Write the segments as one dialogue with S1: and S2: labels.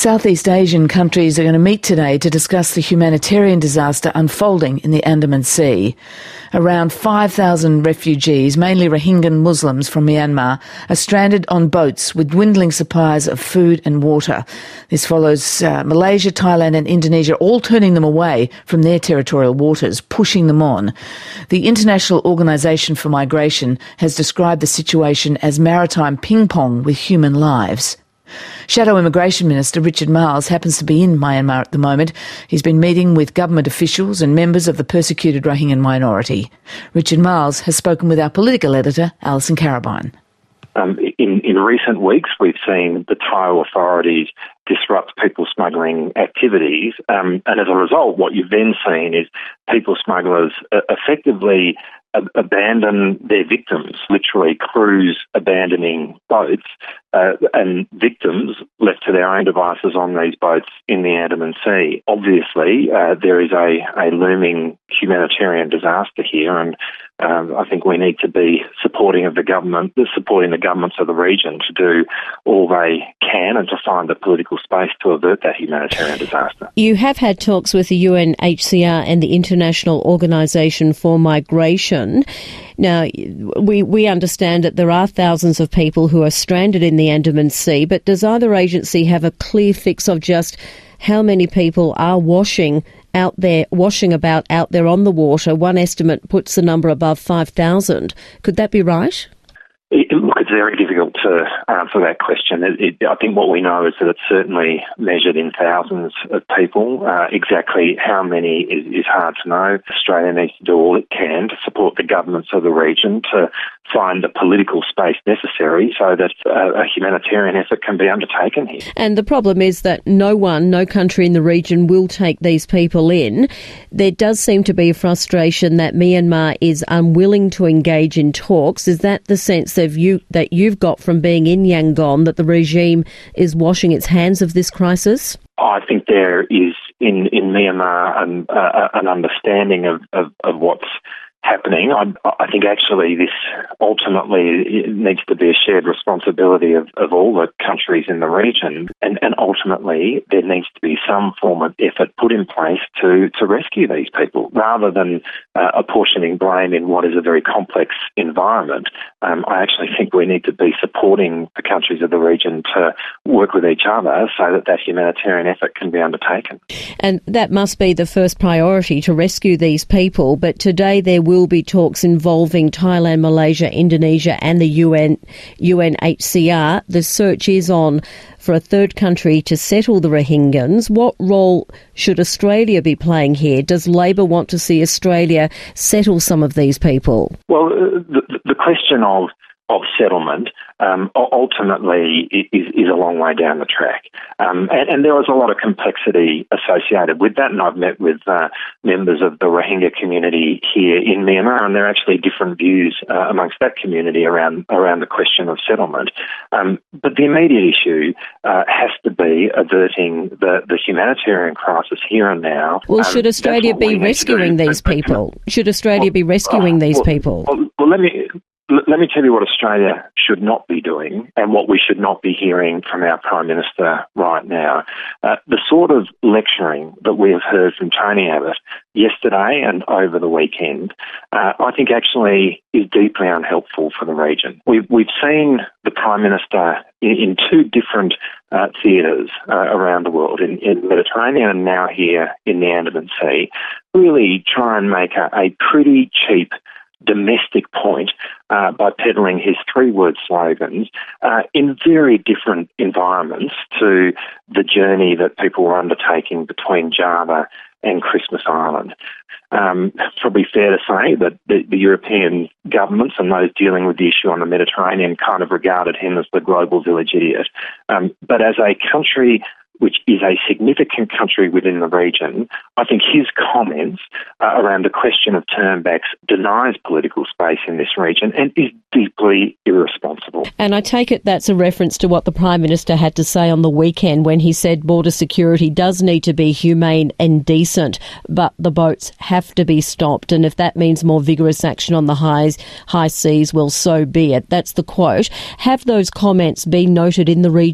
S1: Southeast Asian countries are going to meet today to discuss the humanitarian disaster unfolding in the Andaman Sea. Around 5,000 refugees, mainly Rohingya Muslims from Myanmar, are stranded on boats with dwindling supplies of food and water. This follows Malaysia, Thailand and Indonesia all turning them away from their territorial waters, pushing them on. The International Organisation for Migration has described the situation as maritime ping-pong with human lives. Shadow Immigration Minister Richard Marles happens to be in Myanmar at the moment. He's been meeting with government officials and members of the persecuted Rohingya minority. Richard Marles has spoken with our political editor, Alison Carabine.
S2: In recent weeks, we've seen the Thai authorities disrupt people smuggling activities, and as a result, what you've then seen is people smugglers effectively abandon their victims, literally crews abandoning boats, and victims left to their own devices on these boats in the Andaman Sea. Obviously, there is a looming humanitarian disaster here, and I think we need to be supporting the governments of the region to do all they can and to find the political space to avert that humanitarian disaster.
S3: You have had talks with the UNHCR and the International Organisation for Migration. Now, we understand that there are thousands of people who are stranded in the Andaman Sea, but does either agency have a clear fix of just how many people are washing about out there on the water? One estimate puts the number above 5,000. Could that be right?
S2: Look, it's very difficult to answer that question. I think what we know is that it's certainly measured in thousands of people. Exactly how many is hard to know. Australia needs to do all it can to support the governments of the region to find the political space necessary so that a humanitarian effort can be undertaken here.
S3: And the problem is that no country in the region will take these people in. There does seem to be a frustration that Myanmar is unwilling to engage in talks. Is that the sense that you've got from being in Yangon, that the regime is washing its hands of this crisis?
S2: I think there is in Myanmar an understanding of what's happening. I think actually this ultimately needs to be a shared responsibility of all the countries in the region, and ultimately there needs to be some form of effort put in place to rescue these people rather than apportioning blame in what is a very complex environment. I actually think we need to be supporting the countries of the region to work with each other so that humanitarian effort can be undertaken.
S3: And that must be the first priority, to rescue these people. But today there will be talks involving Thailand, Malaysia, Indonesia and the UNHCR. The search is on for a third country to settle the Rohingyans. What role should Australia be playing here? Does Labor want to see Australia settle some of these people?
S2: Well, the question of settlement ultimately is a long way down the track. And there is a lot of complexity associated with that, and I've met with members of the Rohingya community here in Myanmar, and there are actually different views amongst that community around the question of settlement. But the immediate issue has to be averting the humanitarian crisis here and now.
S3: Well, should Australia be rescuing these people? Should Australia be rescuing these people?
S2: Well, let me tell you what Australia should not be doing and what we should not be hearing from our Prime Minister right now. The sort of lecturing that we have heard from Tony Abbott yesterday and over the weekend, I think actually is deeply unhelpful for the region. We've seen the Prime Minister in two different theatres around the world, in the Mediterranean and now here in the Andaman Sea, really try and make a pretty cheap domestic point by peddling his three-word slogans in very different environments to the journey that people were undertaking between Java and Christmas Island. Probably fair to say that the European governments and those dealing with the issue on the Mediterranean kind of regarded him as the global village idiot. But as a country which is a significant country within the region, I think his comments around the question of turnbacks denies political space in this region and is deeply irresponsible.
S3: And I take it that's a reference to what the Prime Minister had to say on the weekend when he said border security does need to be humane and decent, but the boats have to be stopped. And if that means more vigorous action on the high seas, well, so be it. That's the quote. Have those comments been noted in the region?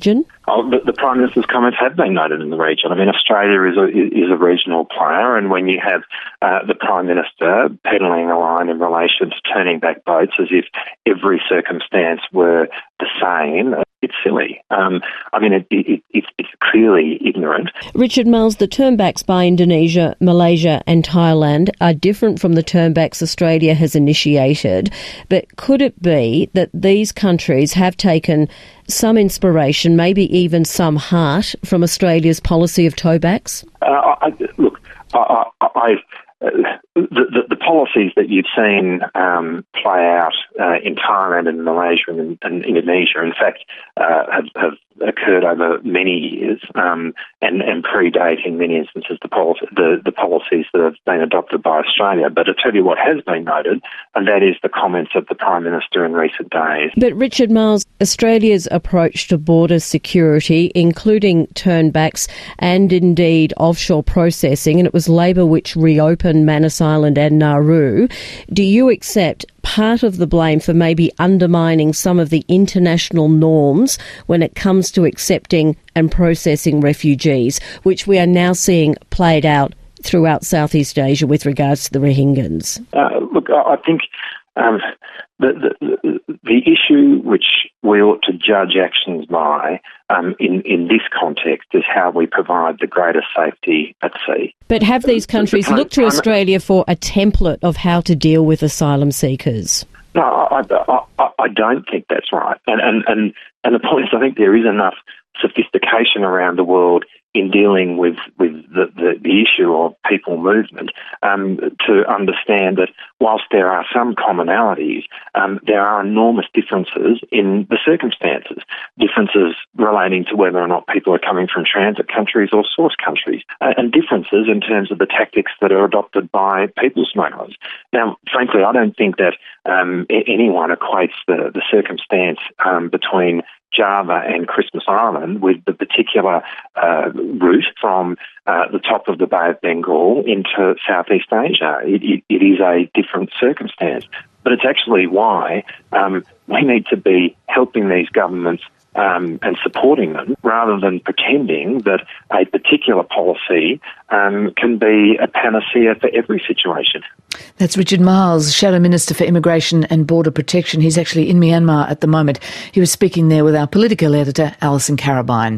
S2: The Prime Minister's comments have been noted in the region. I mean, Australia is a regional player, and when you have the Prime Minister peddling a line in relation to turning back boats as if every circumstance were the same, it's silly. It's clearly ignorant.
S3: Richard Marles, the turnbacks by Indonesia, Malaysia and Thailand are different from the turnbacks Australia has initiated, but could it be that these countries have taken some inspiration, maybe even some heart, from Australia's policy of towbacks?
S2: The policies that you've seen play out in Thailand and Malaysia and Indonesia, in fact, have occurred over many years and predate in many instances the policies that have been adopted by Australia. But I tell you what has been noted, and that is the comments of the Prime Minister in recent days.
S3: But Richard Marles, Australia's approach to border security, including turnbacks and indeed offshore processing, and it was Labor which reopened Manus Island and Nauru. Do you accept part of the blame for maybe undermining some of the international norms when it comes to accepting and processing refugees, which we are now seeing played out throughout Southeast Asia with regards to the Rohingyans?
S2: I think the issue which we ought to judge actions by in this context is how we provide the greatest safety at sea.
S3: But have these countries looked to Australia for a template of how to deal with asylum seekers?
S2: No, I don't think that's right. And the point is, I think there is enough sophistication around the world in dealing with the issue of people movement to understand that whilst there are some commonalities, there are enormous differences in the circumstances, differences relating to whether or not people are coming from transit countries or source countries, and differences in terms of the tactics that are adopted by people smugglers. Now, frankly, I don't think that anyone equates the circumstance between Java and Christmas Island with the particular route from the top of the Bay of Bengal into Southeast Asia. It is a different circumstance. But it's actually why we need to be helping these governments and supporting them rather than pretending that a particular policy can be a panacea for every situation.
S1: That's Richard Marles, Shadow Minister for Immigration and Border Protection. He's actually in Myanmar at the moment. He was speaking there with our political editor, Alison Carabine.